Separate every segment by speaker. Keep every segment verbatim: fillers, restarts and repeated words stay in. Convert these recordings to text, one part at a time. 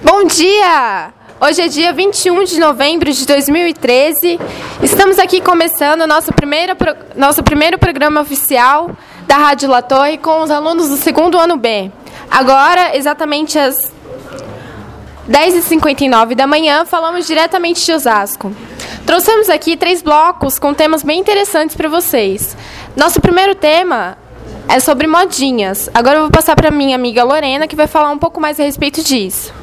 Speaker 1: Bom dia! Hoje é dia vinte e um de novembro de dois mil e treze. Estamos aqui começando o nosso primeiro, nosso primeiro programa oficial da Rádio La Torre com os alunos do segundo ano B. Agora, exatamente às dez e cinquenta e nove da manhã, falamos diretamente de Osasco. Trouxemos aqui três blocos com temas bem interessantes para vocês. Nosso primeiro tema é sobre modinhas. Agora eu vou passar para minha amiga Lorena, que vai falar um pouco mais a respeito disso.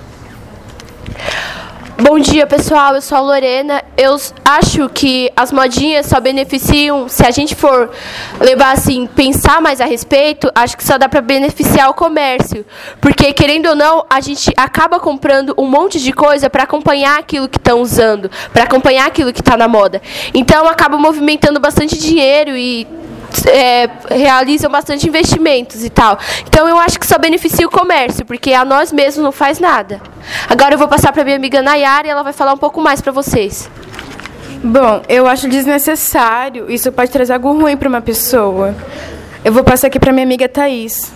Speaker 2: Bom dia, pessoal. Eu sou a Lorena. Eu acho que as modinhas só beneficiam, se a gente for levar assim, pensar mais a respeito, acho que só dá para beneficiar o comércio. Porque, querendo ou não, a gente acaba comprando um monte de coisa para acompanhar aquilo que estão usando, para acompanhar aquilo que está na moda. Então, acaba movimentando bastante dinheiro e É, realizam bastante investimentos e tal. Então, eu acho que só beneficia o comércio, porque a nós mesmos não faz nada. Agora eu vou passar para minha amiga Nayara e ela vai falar um pouco mais para vocês.
Speaker 3: Bom, eu acho desnecessário. Isso pode trazer algo ruim para uma pessoa. Eu vou passar aqui para minha amiga Thaís.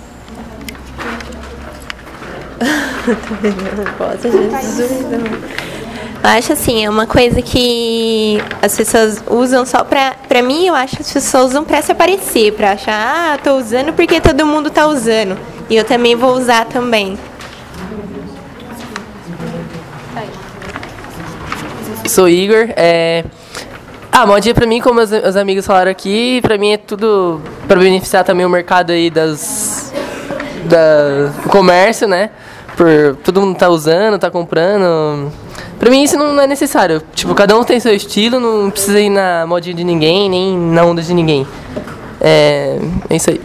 Speaker 4: Não posso, Jesus. Eu acho assim, é uma coisa que as pessoas usam só pra... Pra mim, eu acho que as pessoas usam pra se aparecer, pra achar, ah, tô usando porque todo mundo tá usando. E eu também vou usar também.
Speaker 5: Sou Igor. É... Ah, modinha pra mim, como os, os amigos falaram aqui, pra mim é tudo pra beneficiar também o mercado aí das... Da... do comércio, né? Por todo mundo tá usando, tá comprando... Pra mim isso não é necessário. Tipo, cada um tem seu estilo, não precisa ir na modinha de ninguém, nem na onda de ninguém. É, é isso aí.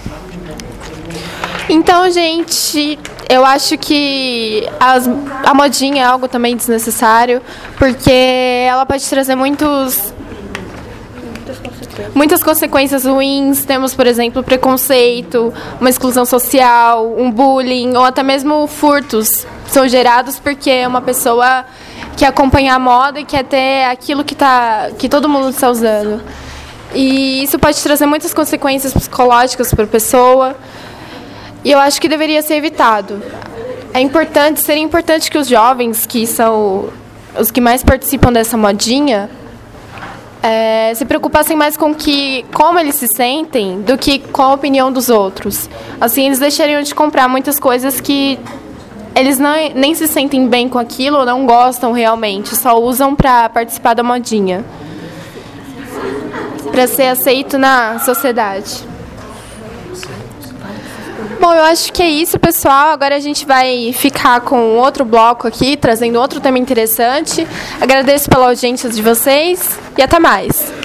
Speaker 1: Então, gente, eu acho que as, a modinha é algo também desnecessário, porque ela pode trazer muitos... muitas consequências ruins. Temos, por exemplo, preconceito, uma exclusão social, um bullying, ou até mesmo furtos são gerados porque uma pessoa quer acompanhar a moda e quer ter aquilo que, tá, que todo mundo está usando. E isso pode trazer muitas consequências psicológicas para a pessoa. E eu acho que deveria ser evitado. É importante, seria importante que os jovens, que são os que mais participam dessa modinha, É, se preocupassem mais com que, como eles se sentem do que com a opinião dos outros. Assim, eles deixariam de comprar muitas coisas que eles não, nem se sentem bem com aquilo ou não gostam realmente, só usam para participar da modinha, para ser aceito na sociedade. Bom, eu acho que é isso, pessoal. Agora a gente vai ficar com outro bloco aqui, trazendo outro tema interessante. Agradeço pela audiência de vocês e até mais.